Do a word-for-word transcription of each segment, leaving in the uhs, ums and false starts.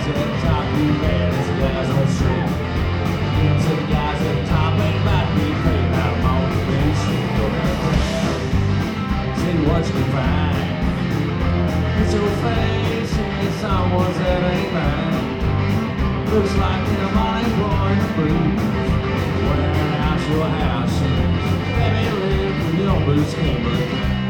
at the top, you man, it's the guys on the street. You know, the guys at the top ain't about to be paid out of motivation. Go down around, see what you can find. Put your face in someone's that ain't mine. Looks like them unemployed and blues, wearing out your house shoes. Baby, live in your boots, can't break.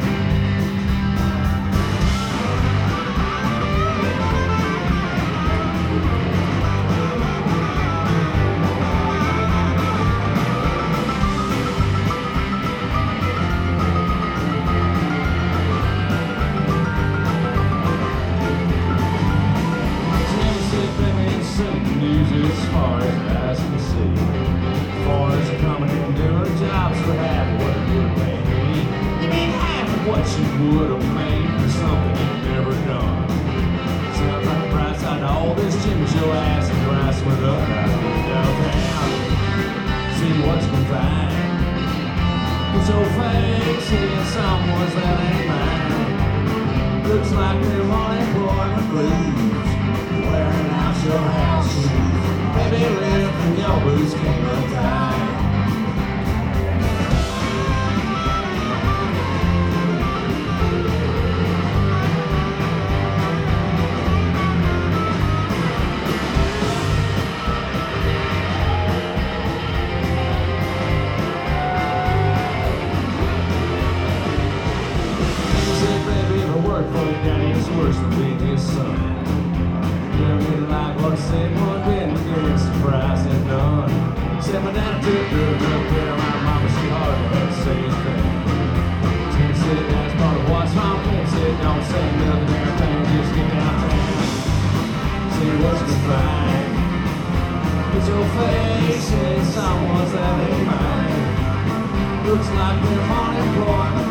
As far as eyes can see, as far as coming and doing jobs for half what it would have made me. You mean half of what you would have made for something you've never done. Sounds like the bright side to all this. Jimmy Joe ass and grass went up out here downtown. See what you can find. Put your face in someone's that ain't mine. Looks like them unemployment blues, wearing out your house shoes. Baby, live in your boots, can't look tight. You said, baby, if I work for you, daddy, it's worse than being his son. You know, you like what I said, one bit. Surprised and done. Said my dad took her up there. My mama, she hardly had to say his thing. Tim said that's part of what's wrong. Tim said don't say nothing, everything, just get downtown. See what you can find. Put your face in someone's that ain't mine. Looks like they're unemployed.